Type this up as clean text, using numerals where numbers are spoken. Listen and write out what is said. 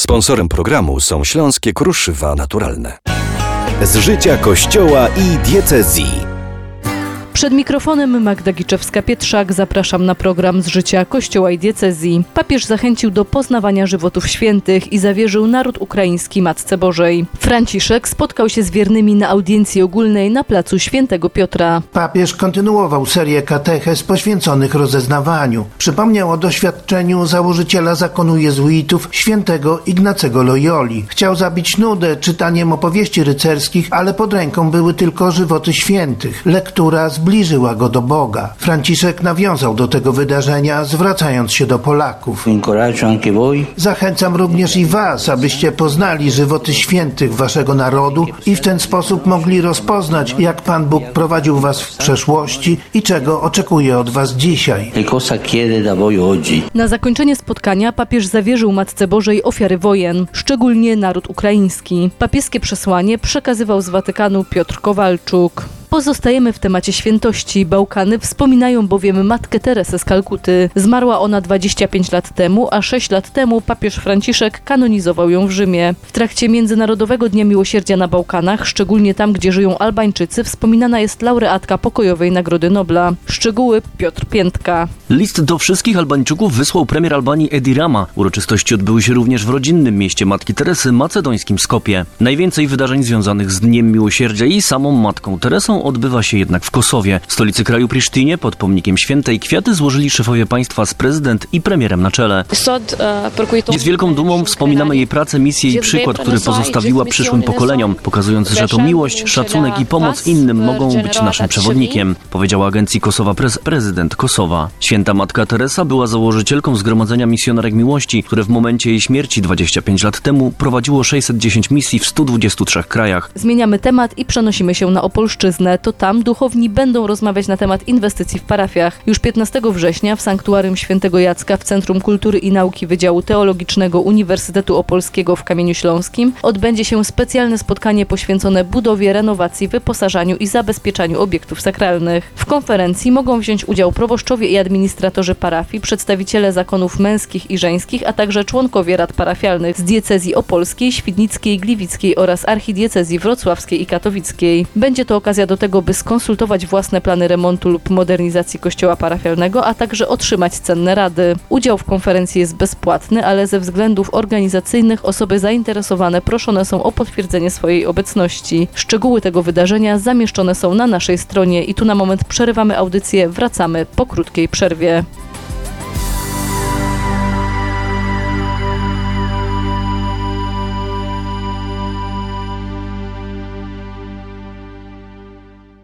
Sponsorem programu są Śląskie Kruszywa Naturalne. Z życia Kościoła i diecezji. Przed mikrofonem Magda Giczewska-Pietrzak. Zapraszam na program Z życia Kościoła i diecezji. Papież zachęcił do poznawania żywotów świętych i zawierzył naród ukraiński Matce Bożej. Franciszek spotkał się z wiernymi na audiencji ogólnej na placu Świętego Piotra. Papież kontynuował serię katechez poświęconych rozeznawaniu. Przypomniał o doświadczeniu założyciela zakonu jezuitów świętego Ignacego Loyoli. Chciał zabić nudę czytaniem opowieści rycerskich, ale pod ręką były tylko żywoty świętych. Lektura zbliżyła go do Boga. Franciszek nawiązał do tego wydarzenia, zwracając się do Polaków. Zachęcam również i was, abyście poznali żywoty świętych waszego narodu i w ten sposób mogli rozpoznać, jak Pan Bóg prowadził was w przeszłości i czego oczekuje od was dzisiaj. Na zakończenie spotkania papież zawierzył Matce Bożej ofiary wojen, szczególnie naród ukraiński. Papieskie przesłanie przekazywał z Watykanu Piotr Kowalczuk. Pozostajemy w temacie świętości. Bałkany wspominają bowiem Matkę Teresę z Kalkuty. Zmarła ona 25 lat temu, a 6 lat temu papież Franciszek kanonizował ją w Rzymie. W trakcie Międzynarodowego Dnia Miłosierdzia na Bałkanach, szczególnie tam, gdzie żyją Albańczycy, wspominana jest laureatka pokojowej Nagrody Nobla. Szczegóły Piotr Piętka. List do wszystkich Albańczyków wysłał premier Albanii Edi Rama. Uroczystości odbyły się również w rodzinnym mieście Matki Teresy, macedońskim Skopie. Najwięcej wydarzeń związanych z Dniem Miłosierdzia i samą Matką Teresą odbywa się jednak w Kosowie. W stolicy kraju Prisztynie pod pomnikiem świętej kwiaty złożyli szefowie państwa z prezydent i premierem na czele. Z wielką dumą wspominamy jej pracę, misję i przykład, który pozostawiła przyszłym pokoleniom, pokazując, że to miłość, szacunek i pomoc innym mogą być naszym przewodnikiem, powiedziała agencji Kosowa Press prezydent Kosowa. Święta Matka Teresa była założycielką Zgromadzenia Misjonarek Miłości, które w momencie jej śmierci 25 lat temu prowadziło 610 misji w 123 krajach. Zmieniamy temat i przenosimy się na Opolszczyznę. To tam duchowni będą rozmawiać na temat inwestycji w parafiach. Już 15 września w Sanktuarium Świętego Jacka w Centrum Kultury i Nauki Wydziału Teologicznego Uniwersytetu Opolskiego w Kamieniu Śląskim odbędzie się specjalne spotkanie poświęcone budowie, renowacji, wyposażaniu i zabezpieczaniu obiektów sakralnych. W konferencji mogą wziąć udział proboszczowie i administratorzy parafii, przedstawiciele zakonów męskich i żeńskich, a także członkowie rad parafialnych z diecezji opolskiej, świdnickiej, gliwickiej oraz archidiecezji wrocławskiej i katowickiej. Będzie to okazja do tego, by skonsultować własne plany remontu lub modernizacji kościoła parafialnego, a także otrzymać cenne rady. Udział w konferencji jest bezpłatny, ale ze względów organizacyjnych osoby zainteresowane proszone są o potwierdzenie swojej obecności. Szczegóły tego wydarzenia zamieszczone są na naszej stronie i tu na moment przerywamy audycję, wracamy po krótkiej przerwie.